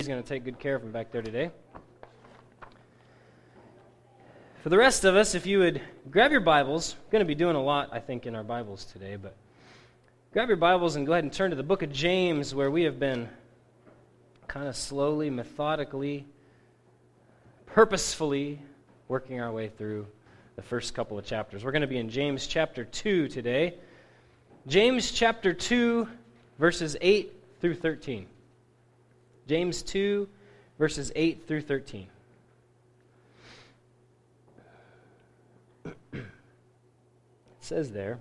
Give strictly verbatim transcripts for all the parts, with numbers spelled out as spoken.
He's going to take good care of him back there today. For the rest of us, if you would grab your Bibles, we're going to be doing a lot, I think, in our Bibles today, but grab your Bibles and go ahead and turn to the book of James, where we have been kind of slowly, methodically, purposefully working our way through the first couple of chapters. We're going to be in James chapter two today. James chapter two, verses eight through thirteen. James two, verses eight through thirteen. It says there,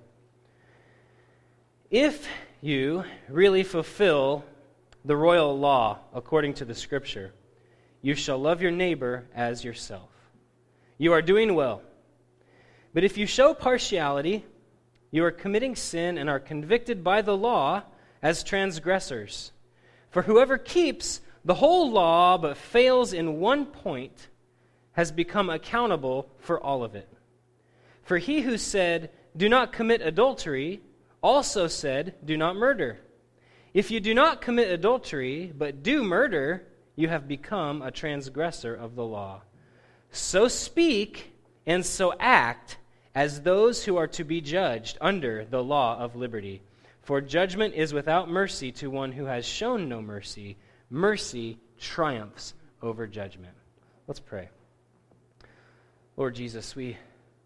"If you really fulfill the royal law according to the Scripture, you shall love your neighbor as yourself. You are doing well. But if you show partiality, you are committing sin and are convicted by the law as transgressors. For whoever keeps the whole law but fails in one point has become accountable for all of it. For he who said, 'Do not commit adultery,' also said, 'Do not murder.' If you do not commit adultery but do murder, you have become a transgressor of the law. So speak and so act as those who are to be judged under the law of liberty. For judgment is without mercy to one who has shown no mercy. Mercy triumphs over judgment." Let's pray. Lord Jesus, we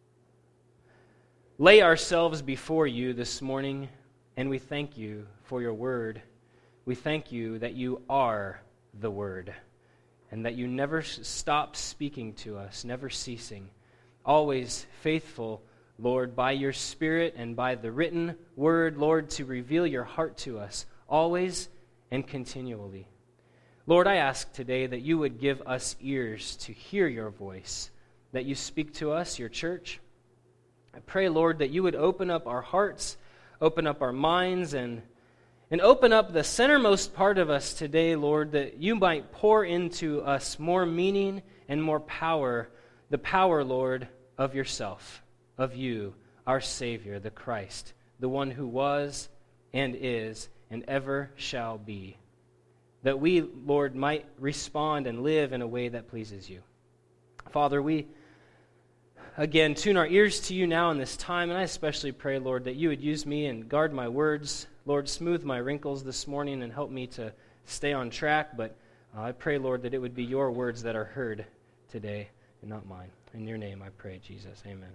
lay ourselves before you this morning, and we thank you for your word. We thank you that you are the word, and that you never stop speaking to us, never ceasing, always faithful, Lord, by your Spirit and by the written word, Lord, to reveal your heart to us, always and continually. Lord, I ask today that you would give us ears to hear your voice, that you speak to us, your church. I pray, Lord, that you would open up our hearts, open up our minds, and And open up the centermost part of us today, Lord, that you might pour into us more meaning and more power, the power, Lord, of yourself, of you, our Savior, the Christ, the one who was and is and ever shall be. That we, Lord, might respond and live in a way that pleases you. Father, we again tune our ears to you now in this time, and I especially pray, Lord, that you would use me and guard my words. Lord, smooth my wrinkles this morning and help me to stay on track. But uh, I pray, Lord, that it would be your words that are heard today and not mine. In your name I pray, Jesus. Amen.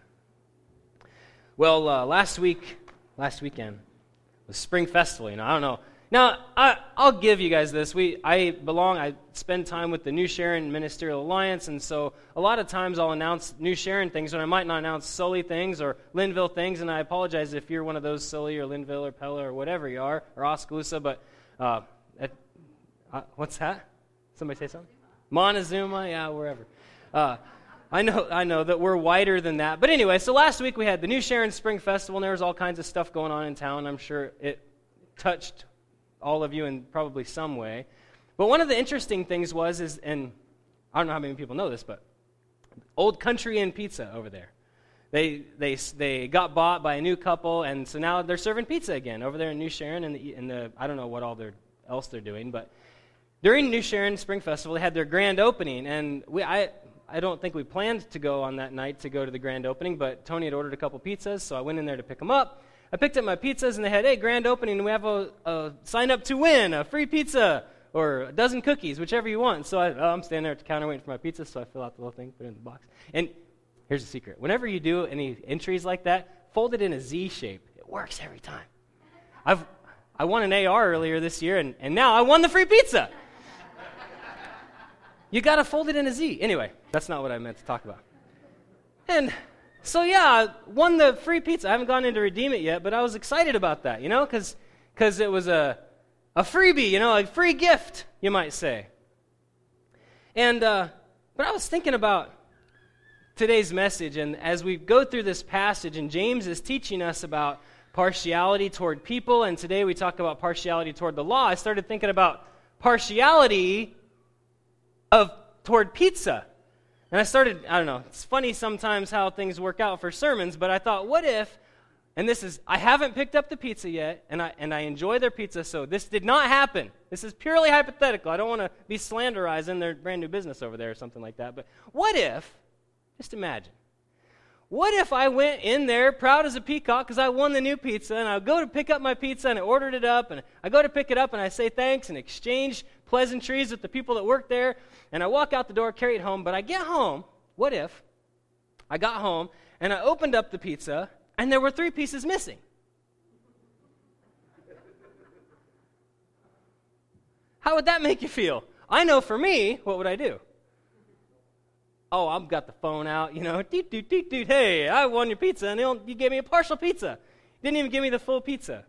Well, uh, last week, last weekend was Spring Festival. You know, I don't know. Now, I, I'll give you guys this. We, I belong, I spend time with the New Sharon Ministerial Alliance, and so a lot of times I'll announce New Sharon things when I might not announce Sully things or Linville things, and I apologize if you're one of those, Sully or Linville or Pella or whatever you are, or Oskaloosa, but uh, at, uh, what's that? Somebody say something? Montezuma, yeah, wherever. Uh, I know I know that we're wider than that. But anyway, so last week we had the New Sharon Spring Festival, and there was all kinds of stuff going on in town. I'm sure it touched all of you in probably some way. But one of the interesting things was, is, and I don't know how many people know this, but Old Country Inn Pizza over there. They they they got bought by a new couple, and so now they're serving pizza again over there in New Sharon, and the, in the I don't know what all they're, else they're doing, but during New Sharon Spring Festival, they had their grand opening, and we I I don't think we planned to go on that night to go to the grand opening, but Tony had ordered a couple pizzas, so I went in there to pick them up. I picked up my pizzas, and they had, hey, grand opening, and we have a, a sign up to win, a free pizza, or a dozen cookies, whichever you want. So I, oh, I'm standing there at the counter waiting for my pizza, so I fill out the little thing, put it in the box. And here's the secret. Whenever you do any entries like that, fold it in a Z shape. It works every time. I've I won an A R earlier this year, and, and now I won the free pizza. You got to fold it in a Z. Anyway, that's not what I meant to talk about. And so, yeah, I won the free pizza. I haven't gone in to redeem it yet, but I was excited about that, you know, because because it was a, a freebie, you know, a free gift, you might say. And, uh, but I was thinking about today's message, and as we go through this passage, and James is teaching us about partiality toward people, and today we talk about partiality toward the law, I started thinking about partiality of toward pizza. And I started, I don't know, it's funny sometimes how things work out for sermons, but I thought, what if and this is, I haven't picked up the pizza yet, and I and I enjoy their pizza, so this did not happen. This is purely hypothetical. I don't want to be slanderizing their brand new business over there or something like that. But what if, just imagine, what if I went in there proud as a peacock because I won the new pizza, and I go to pick up my pizza, and I ordered it up, and I go to pick it up, and I say thanks and exchange pleasantries with the people that work there, and I walk out the door, carry it home, but I get home, what if I got home, and I opened up the pizza, and there were three pieces missing? How would that make you feel? I know for me, what would I do? Oh, I've got the phone out, you know, doot, doot, doot, doot, hey, I won your pizza, and you gave me a partial pizza. You didn't even give me the full pizza.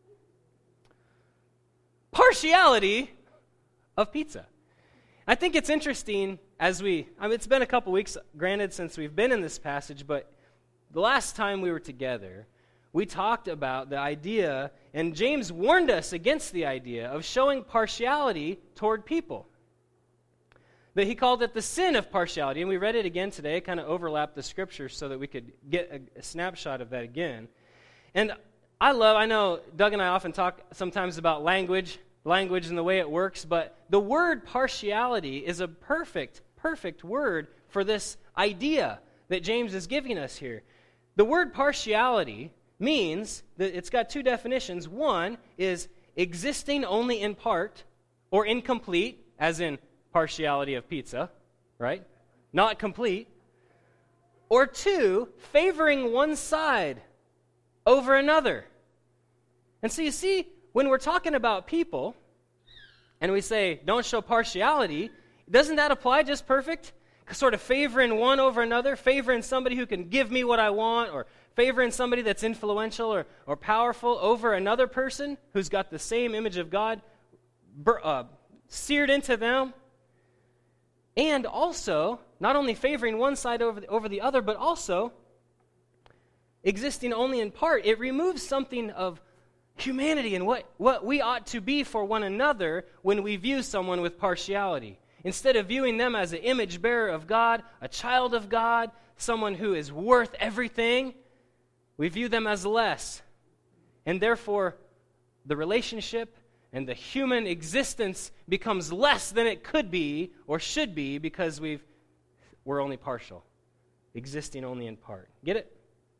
Partiality of pizza. I think it's interesting as we, I mean, it's been a couple weeks, granted, since we've been in this passage, but the last time we were together, we talked about the idea, and James warned us against the idea of showing partiality toward people. That he called it the sin of partiality, and we read it again today, kind of overlapped the scriptures so that we could get a, a snapshot of that again. And I love, I know Doug and I often talk sometimes about language, language and the way it works, but the word partiality is a perfect, perfect word for this idea that James is giving us here. The word partiality means that it's got two definitions. One is existing only in part or incomplete, as in partiality of pizza, right? Not complete. Or two, favoring one side over another. And so you see, when we're talking about people, and we say, don't show partiality, doesn't that apply just perfect? Sort of favoring one over another, favoring somebody who can give me what I want, or favoring somebody that's influential or, or powerful over another person who's got the same image of God uh, seared into them. And also, not only favoring one side over the, over the other, but also existing only in part. It removes something of humanity and what, what we ought to be for one another when we view someone with partiality. Instead of viewing them as an image bearer of God, a child of God, someone who is worth everything, we view them as less. And therefore, the relationship and the human existence becomes less than it could be or should be because we've, we're only partial, existing only in part. Get it?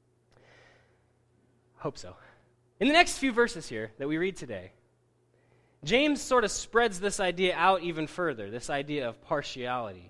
Hope so. In the next few verses here that we read today, James sort of spreads this idea out even further, this idea of partiality.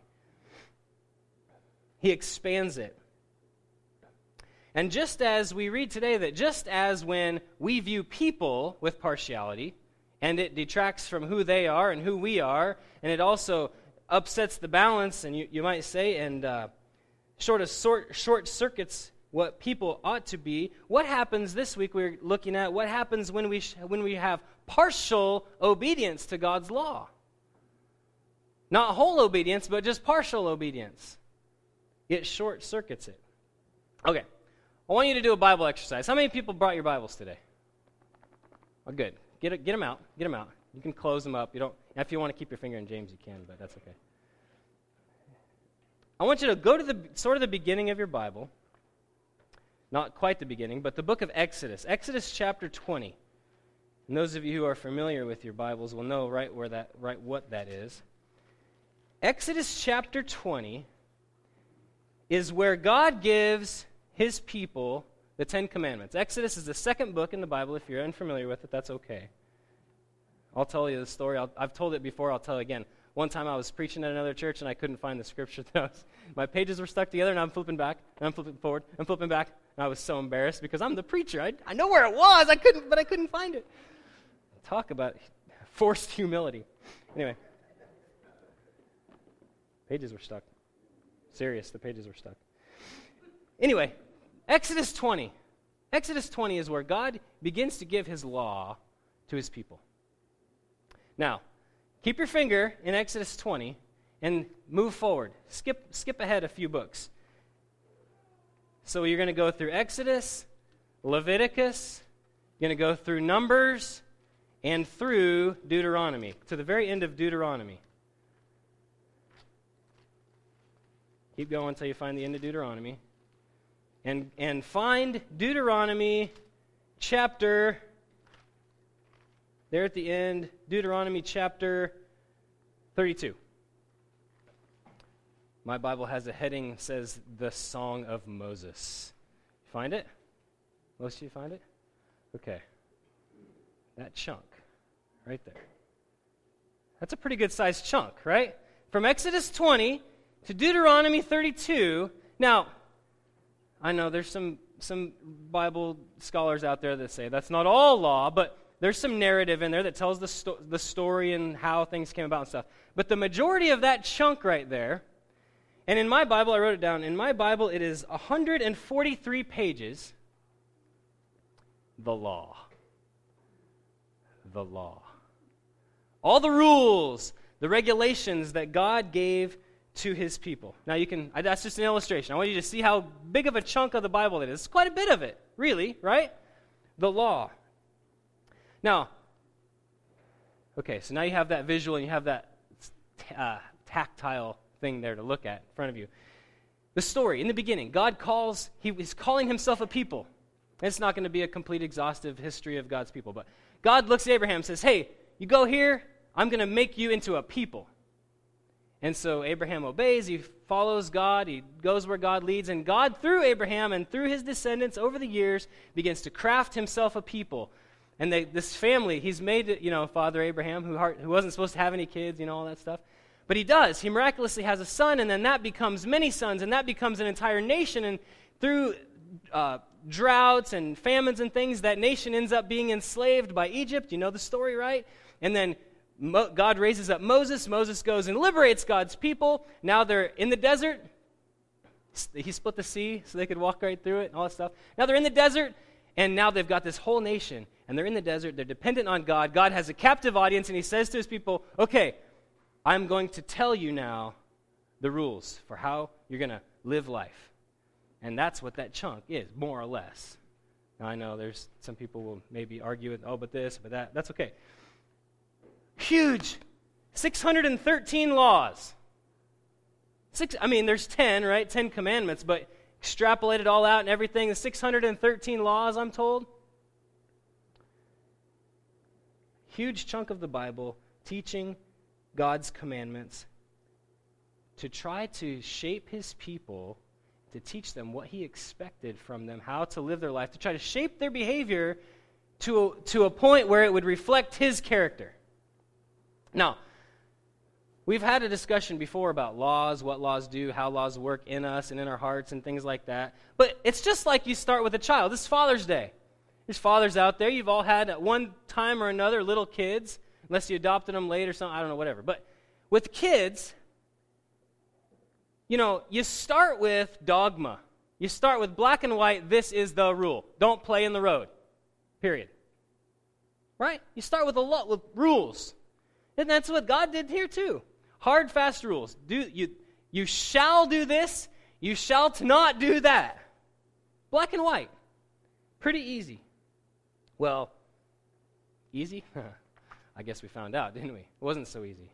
He expands it. And just as we read today that just as when we view people with partiality, and it detracts from who they are and who we are, and it also upsets the balance, and you, you might say, and uh, sort of sort, short circuits what people ought to be. What happens this week? We're looking at what happens when we sh- when we have partial obedience to God's law. Not whole obedience, but just partial obedience. It short circuits it. Okay, I want you to do a Bible exercise. How many people brought your Bibles today? Oh, good. Get it, get them out. Get them out. You can close them up. You don't. If you want to keep your finger in James, you can, but that's okay. I want you to go to the sort of the beginning of your Bible. Not quite the beginning, but the book of Exodus. Exodus chapter twenty. And those of you who are familiar with your Bibles will know right where that, right what that is. Exodus chapter twenty is where God gives his people the Ten Commandments. Exodus is the second book in the Bible. If you're unfamiliar with it, that's okay. I'll tell you the story. I'll, I've told it before. I'll tell it again. One time I was preaching at another church, and I couldn't find the scripture. That was, my pages were stuck together, and I'm flipping back, and I'm flipping forward, and flipping back. And I was so embarrassed because I'm the preacher. I, I know where it was. I couldn't, but I couldn't find it. Talk about forced humility. Anyway. Pages were stuck. Serious, the pages were stuck. Anyway, Exodus twenty. Exodus twenty is where God begins to give his law to his people. Now, keep your finger in Exodus twenty and move forward. Skip, skip ahead a few books. So you're going to go through Exodus, Leviticus, you're going to go through Numbers, and through Deuteronomy, to the very end of Deuteronomy. Keep going until you find the end of Deuteronomy. And, and find Deuteronomy chapter, there at the end, Deuteronomy chapter thirty-two. My Bible has a heading that says, The Song of Moses. Find it? Most of you find it? Okay. That chunk, right there. That's a pretty good sized chunk, right? From Exodus twenty to Deuteronomy thirty-two. Now, I know there's some, some Bible scholars out there that say that's not all law, but there's some narrative in there that tells the, sto- the story and how things came about and stuff. But the majority of that chunk right there, and in my Bible, I wrote it down, in my Bible it is one hundred forty-three pages, the law. The law. All the rules, the regulations that God gave to his people. Now you can, that's just an illustration. I want you to see how big of a chunk of the Bible it is. It's quite a bit of it, really, right? The law. Now, okay, so now you have that visual and you have that uh, tactile thing there to look at in front of you. The story, in the beginning, God calls, he is calling himself a people. It's not going to be a complete exhaustive history of God's people, but God looks at Abraham and says, hey, you go here, I'm going to make you into a people. And so Abraham obeys, he follows God, he goes where God leads, and God, through Abraham and through his descendants over the years, begins to craft himself a people. And they, this family, he's made, you know, Father Abraham, who, who wasn't supposed to have any kids, you know, all that stuff. But he does. He miraculously has a son, and then that becomes many sons, and that becomes an entire nation. And through uh, droughts and famines and things, that nation ends up being enslaved by Egypt. You know the story, right? And then Mo- God raises up Moses. Moses goes and liberates God's people. Now they're in the desert. He split the sea so they could walk right through it and all that stuff. Now they're in the desert, and now they've got this whole nation. And they're in the desert. They're dependent on God. God has a captive audience, and he says to his people, okay, I'm going to tell you now the rules for how you're going to live life. And that's what that chunk is, more or less. Now, I know there's some people will maybe argue with, oh, but this, but that. That's okay. Huge. six hundred thirteen laws. Six. I mean, there's ten, right? ten commandments, but extrapolate it all out and everything, the six hundred thirteen laws, I'm told. Huge chunk of the Bible teaching God's commandments to try to shape his people, to teach them what he expected from them, how to live their life, to try to shape their behavior to, to a point where it would reflect his character. Now, we've had a discussion before about laws, what laws do, how laws work in us and in our hearts and things like that. But it's just like you start with a child. This is Father's Day. There's fathers out there. You've all had at one time or another little kids, unless you adopted them late or something, I don't know, whatever. But with kids, you know, you start with dogma. You start with black and white, this is the rule. Don't play in the road, period. Right? You start with a lot, with rules. And that's what God did here too. Hard, fast rules. Do you, you shall do this, you shall not do that. Black and white. Pretty easy. Well, easy? I guess we found out, didn't we? It wasn't so easy.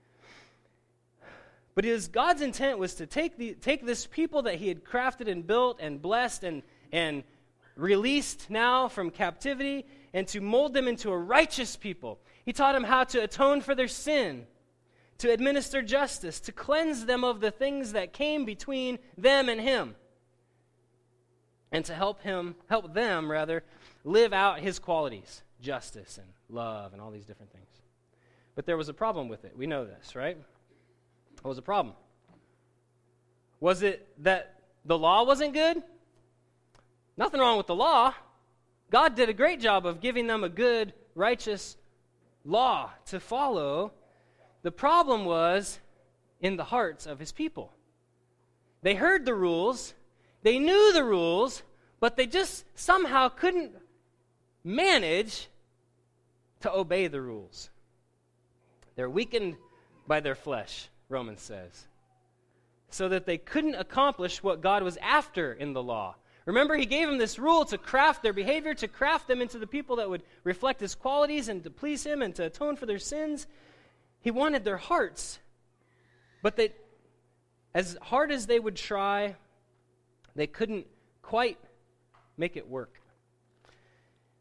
But his God's intent was to take the take this people that he had crafted and built and blessed and, and released now from captivity and to mold them into a righteous people. He taught them how to atone for their sin, to administer justice, to cleanse them of the things that came between them and him, and to help him, help them, rather, live out his qualities, justice and love and all these different things. But there was a problem with it. We know this, right? What was the problem? Was it that the law wasn't good? Nothing wrong with the law. God did a great job of giving them a good, righteous law to follow. The problem was in the hearts of his people. They heard the rules, they knew the rules, but they just somehow couldn't manage to obey the rules. They're weakened by their flesh, Romans says, so that they couldn't accomplish what God was after in the law. Remember, he gave them this rule to craft their behavior, to craft them into the people that would reflect his qualities and to please him and to atone for their sins. He wanted their hearts, but they, as hard as they would try, they couldn't quite make it work.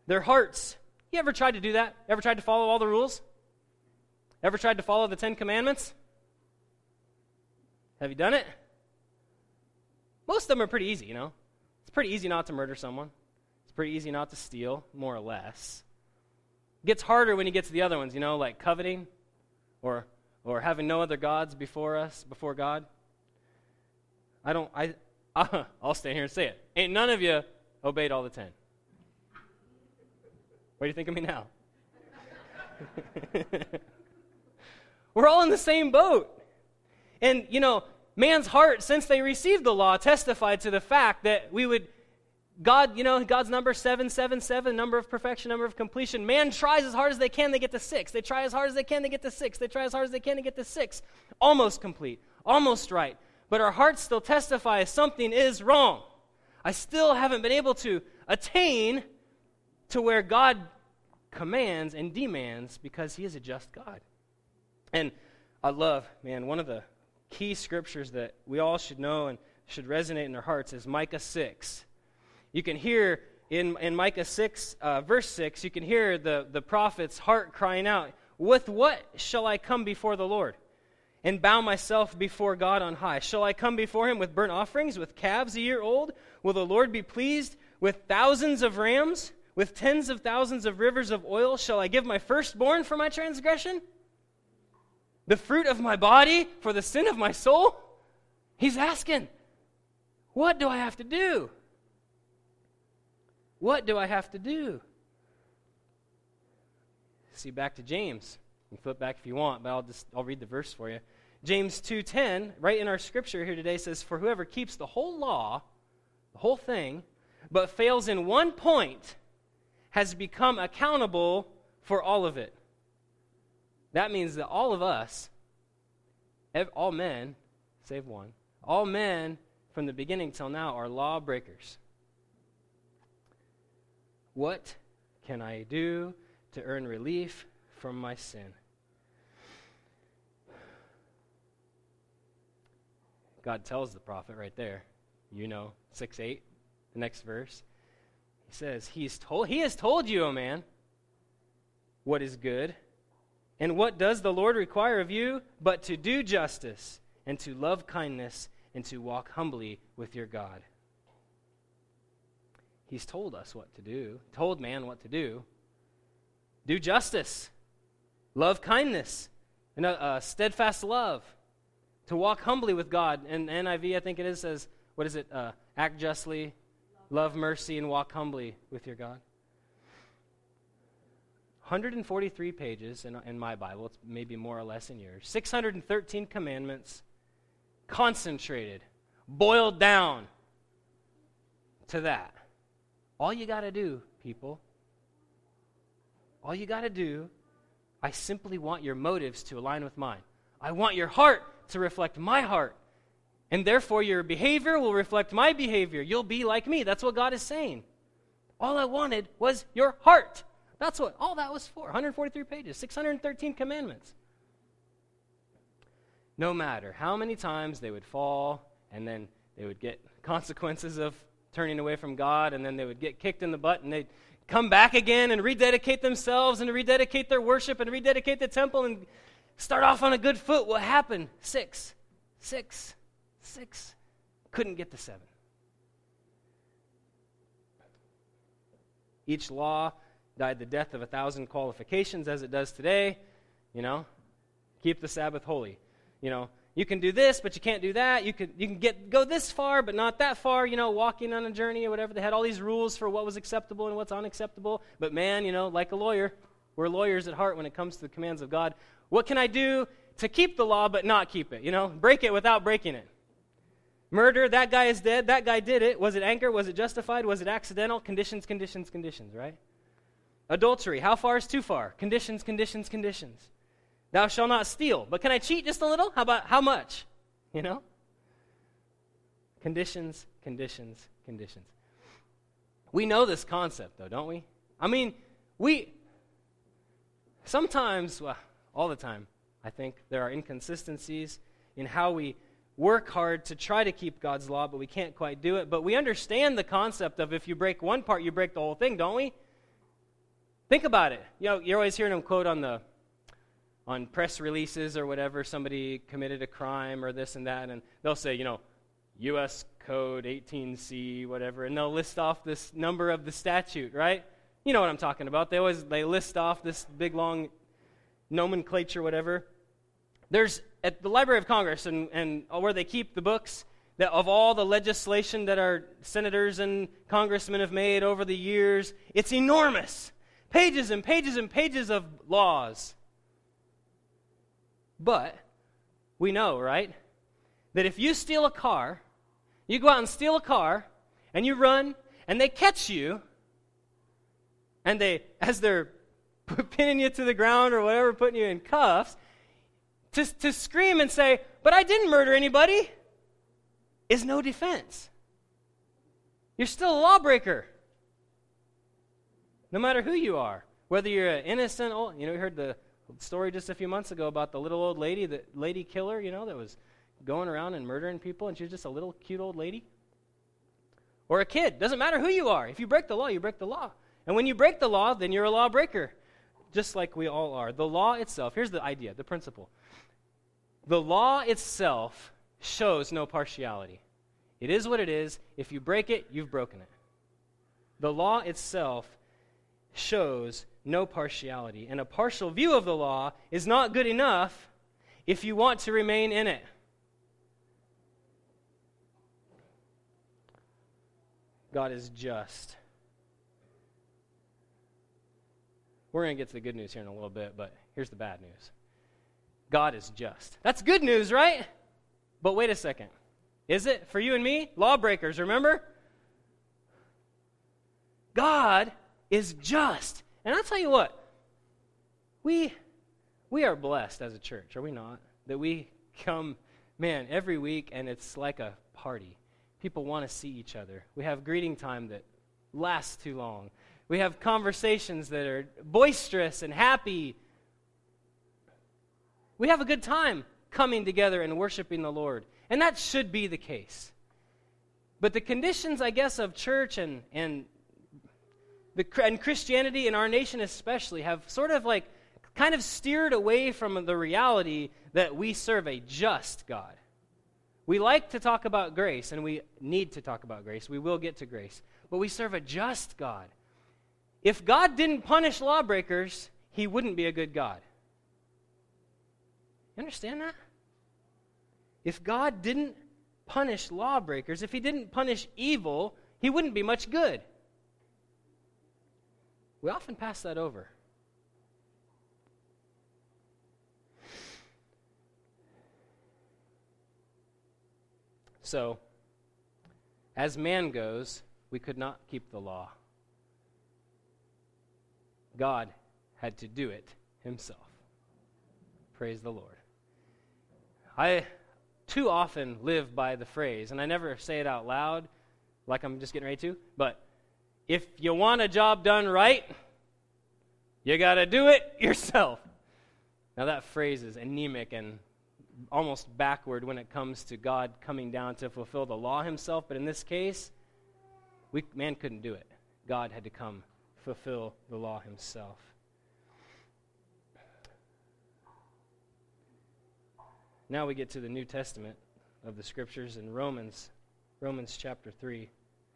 their hearts. You ever tried to do that? Ever tried to follow all the rules? Ever tried to follow the Ten Commandments? Have you done it? Most of them are pretty easy, you know. It's pretty easy not to murder someone. It's pretty easy not to steal, more or less. It gets harder when you get to the other ones, you know, like coveting or or having no other gods before us, before God. I don't, I, I'll stand here and say it. Ain't none of you obeyed all the ten. What do you think of me now? We're all in the same boat. And, you know, man's heart, since they received the law, testified to the fact that we would, God, you know, God's number seven seven seven, number of perfection, number of completion. Man tries as hard as they can, they get to six. They try as hard as they can, they get to six. They try as hard as they can, they get to six. Almost complete, almost right. But our hearts still testify something is wrong. I still haven't been able to attain to where God commands and demands because he is a just God. And I love, man, one of the key scriptures that we all should know and should resonate in our hearts is Micah six. You can hear in, in Micah six, uh, verse six, you can hear the, the prophet's heart crying out, "With what shall I come before the Lord and bow myself before God on high? Shall I come before him with burnt offerings, with calves a year old? Will the Lord be pleased with thousands of rams, with tens of thousands of rivers of oil? Shall I give my firstborn for my transgression, the fruit of my body for the sin of my soul?" He's asking, what do I have to do? What do I have to do? See, back to James. You can flip back if you want, but I'll just I'll read the verse for you. James two ten, right in our scripture here today, says, "For whoever keeps the whole law, the whole thing, but fails in one point, has become accountable for all of it." That means that all of us, all men, save one, all men from the beginning till now are lawbreakers. What can I do to earn relief from my sin? God tells the prophet right there, you know, six eight, the next verse. He says, He's told, He has told you, O man, what is good. And what does the Lord require of you but to do justice and to love kindness and to walk humbly with your God? He's told us what to do, told man what to do. Do justice, love kindness, and a, a steadfast love, to walk humbly with God. And N I V, I think it is, says, what is it? Uh, act justly, love mercy, and walk humbly with your God. one hundred forty-three pages in, in my Bible. It's maybe more or less in yours. six hundred thirteen commandments, concentrated, boiled down to that. All you got to do, people, all you got to do, I simply want your motives to align with mine. I want your heart to reflect my heart. And therefore your behavior will reflect my behavior. You'll be like me. That's what God is saying. All I wanted was your heart. That's what all that was for. one hundred forty-three pages, six hundred thirteen commandments. No matter how many times they would fall, and then they would get consequences of turning away from God, and then they would get kicked in the butt, and they'd come back again and rededicate themselves and rededicate their worship and rededicate the temple and start off on a good foot. What happened? Six, six, six. Couldn't get to seven. Each law died the death of a thousand qualifications, as it does today. You know, keep the Sabbath holy. You know, you can do this, but you can't do that. You can you can get go this far, but not that far. You know, walking on a journey or whatever. They had all these rules for what was acceptable and what's unacceptable. But man, you know, like a lawyer, we're lawyers at heart when it comes to the commands of God. What can I do to keep the law but not keep it? You know, break it without breaking it. Murder, that guy is dead. That guy did it. Was it anger? Was it justified? Was it accidental? Conditions, conditions, conditions, right? Adultery, how far is too far? Conditions, conditions, conditions. Thou shalt not steal. But can I cheat just a little? How about how much? You know? Conditions, conditions, conditions. We know this concept, though, don't we? I mean, we sometimes, well, all the time, I think there are inconsistencies in how we work hard to try to keep God's law, but we can't quite do it. But we understand the concept of if you break one part, you break the whole thing, don't we? Think about it. You know, you're always hearing them quote on the on press releases or whatever, somebody committed a crime or this and that, and they'll say, you know, U S Code eighteen C, whatever, and they'll list off this number of the statute, right? You know what I'm talking about. They always they list off this big long nomenclature, whatever. There's at the Library of Congress and, and where they keep the books that of all the legislation that our senators and congressmen have made over the years, it's enormous. Pages and pages and pages of laws. But we know, right, that if you steal a car, you go out and steal a car, and you run, and they catch you, and they, as they're pinning you to the ground or whatever, putting you in cuffs, to, to scream and say, but I didn't murder anybody, is no defense. You're still a lawbreaker. No matter who you are. Whether you're an innocent old, you know, we heard the story just a few months ago about the little old lady, the lady killer, you know, that was going around and murdering people, and she was just a little cute old lady. Or a kid. Doesn't matter who you are. If you break the law, you break the law. And when you break the law, then you're a lawbreaker. Just like we all are. The law itself, here's the idea, the principle. The law itself shows no partiality. It is what it is. If you break it, you've broken it. The law itself shows no partiality. And a partial view of the law is not good enough if you want to remain in it. God is just. We're going to get to the good news here in a little bit, but here's the bad news. God is just. That's good news, right? But wait a second. Is it for you and me? Lawbreakers, remember? God is just. And I'll tell you what, we we are blessed as a church, are we not? That we come, man, every week and it's like a party. People want to see each other. We have greeting time that lasts too long. We have conversations that are boisterous and happy. We have a good time coming together and worshiping the Lord. And that should be the case. But the conditions, I guess, of church and, and, the, and Christianity in our nation especially have sort of like kind of steered away from the reality that we serve a just God. We like to talk about grace, and we need to talk about grace. We will get to grace. But we serve a just God. If God didn't punish lawbreakers, he wouldn't be a good God. You understand that? If God didn't punish lawbreakers, if he didn't punish evil, he wouldn't be much good. We often pass that over. So, as man goes, we could not keep the law. God had to do it himself. Praise the Lord. I too often live by the phrase, and I never say it out loud like I'm just getting ready to, but if you want a job done right, you got to do it yourself. Now that phrase is anemic and almost backward when it comes to God coming down to fulfill the law himself, but in this case, we, man couldn't do it. God had to come fulfill the law himself. Now we get to the New Testament of the Scriptures in Romans, Romans chapter three.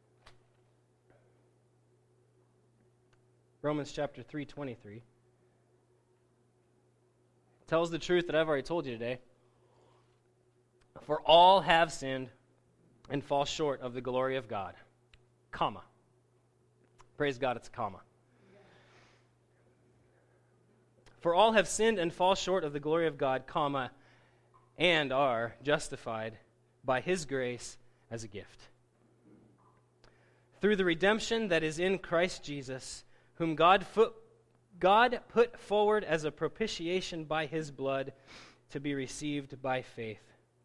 Romans chapter three, twenty-three. Tells the truth that I've already told you today. For all have sinned and fall short of the glory of God. Comma. Praise God, it's a comma. For all have sinned and fall short of the glory of God, comma, and are justified by his grace as a gift. Through the redemption that is in Christ Jesus, whom God, fo- God put forward as a propitiation by his blood to be received by faith.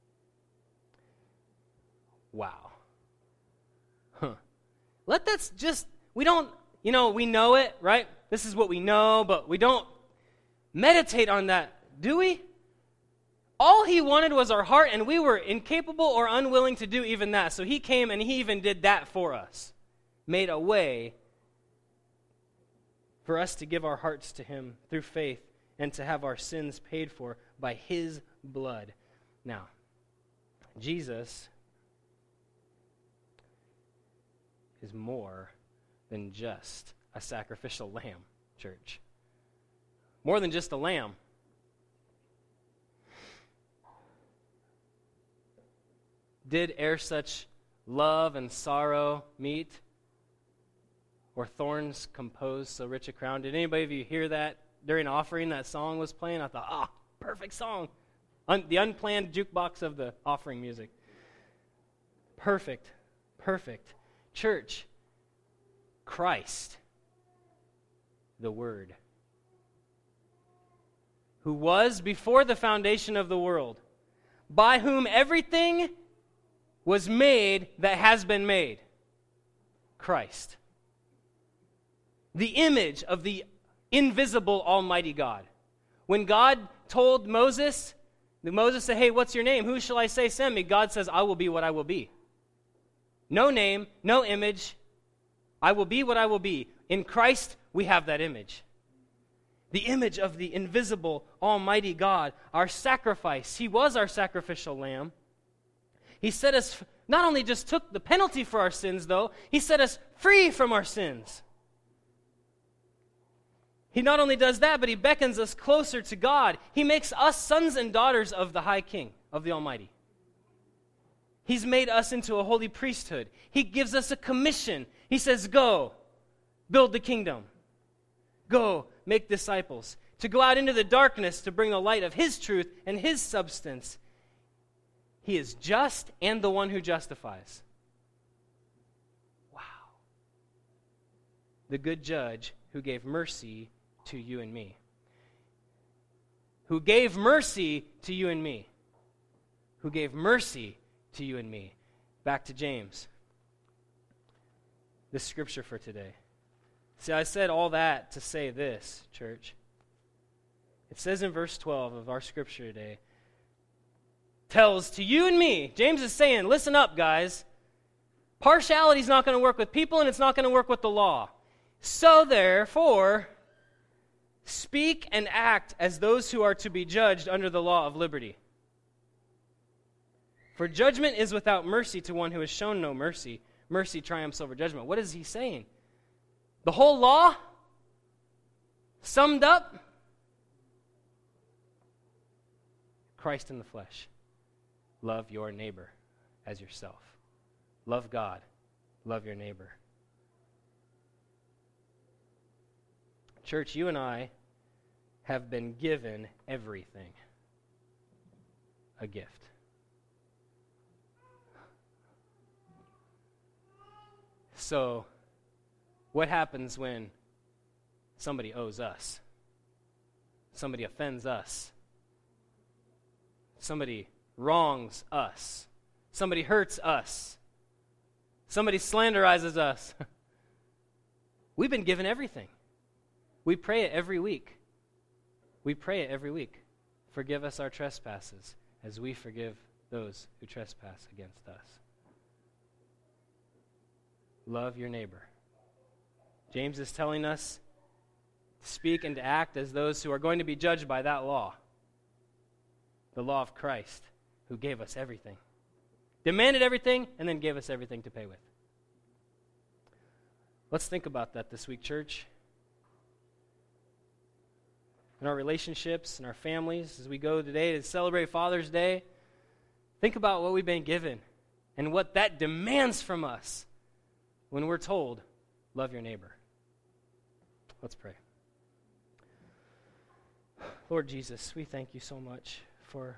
Wow. Huh. Let that just, we don't, you know, we know it, right? This is what we know, but we don't meditate on that, do we? All he wanted was our heart, and we were incapable or unwilling to do even that. So he came and he even did that for us. Made a way for us to give our hearts to him through faith and to have our sins paid for by his blood. Now, Jesus is more than just a sacrificial lamb, church. More than just a lamb. Did ere such love and sorrow meet, or thorns compose so rich a crown? Did anybody of you hear that during offering? That song was playing. I thought, ah, perfect song. Un- the unplanned jukebox of the offering music. Perfect, perfect. Church, Christ, the Word, who was before the foundation of the world, by whom everything was made that has been made. Christ. The image of the invisible Almighty God. When God told Moses, Moses said, hey, what's your name? Who shall I say send me? God says, I will be what I will be. No name, no image. I will be what I will be. In Christ, we have that image. The image of the invisible Almighty God, our sacrifice. He was our sacrificial lamb. He set us, not only just took the penalty for our sins, though, he set us free from our sins. He not only does that, but he beckons us closer to God. He makes us sons and daughters of the High King, of the Almighty. He's made us into a holy priesthood. He gives us a commission. He says, go, build the kingdom. Go, make disciples. To go out into the darkness to bring the light of his truth and his substance. He is just and the one who justifies. Wow. The good judge who gave mercy to you and me. Who gave mercy to you and me. Who gave mercy to you and me. Back to James. The scripture for today. See, I said all that to say this, church. It says in verse twelve of our scripture today, tells to you and me, James is saying, listen up, guys. Partiality is not going to work with people, and it's not going to work with the law. So therefore, speak and act as those who are to be judged under the law of liberty. For judgment is without mercy to one who has shown no mercy. Mercy triumphs over judgment. What is he saying? The whole law, summed up, Christ in the flesh. Love your neighbor as yourself. Love God. Love your neighbor. Church, you and I have been given everything. A gift. So, what happens when somebody owes us? Somebody offends us? Somebody wrongs us? Somebody hurts us? Somebody slanderizes us? We've been given everything. We pray it every week. We pray it every week. Forgive us our trespasses as we forgive those who trespass against us. Love your neighbor. James is telling us to speak and to act as those who are going to be judged by that law. The law of Christ, who gave us everything. Demanded everything, and then gave us everything to pay with. Let's think about that this week, church. In our relationships, in our families, as we go today to celebrate Father's Day, think about what we've been given and what that demands from us when we're told, love your neighbor. Let's pray. Lord Jesus, we thank you so much for,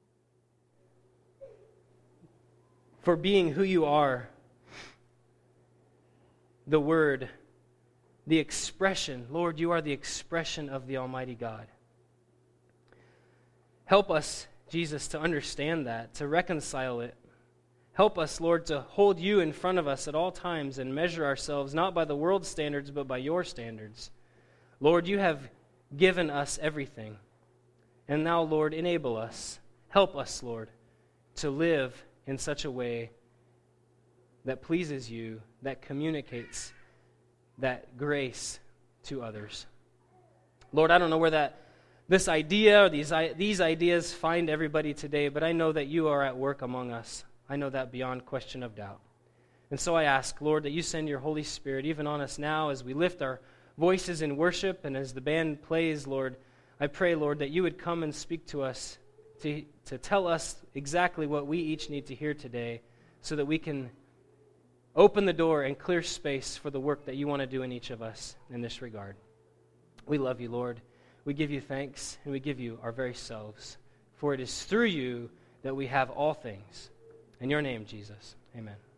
for being who you are, the Word, the expression. Lord, you are the expression of the Almighty God. Help us, Jesus, to understand that, to reconcile it. Help us, Lord, to hold you in front of us at all times and measure ourselves not by the world's standards, but by your standards. Lord, you have given us everything. And now, Lord, enable us. Help us, Lord, to live in such a way that pleases you, that communicates that grace to others. Lord, I don't know where that this idea or these, these ideas find everybody today, but I know that you are at work among us. I know that beyond question of doubt. And so I ask, Lord, that you send your Holy Spirit even on us now as we lift our voices in worship and as the band plays, Lord. I pray, Lord, that you would come and speak to us to, to tell us exactly what we each need to hear today so that we can open the door and clear space for the work that you want to do in each of us in this regard. We love you, Lord. We give you thanks, and we give you our very selves. For it is through you that we have all things. In your name, Jesus. Amen.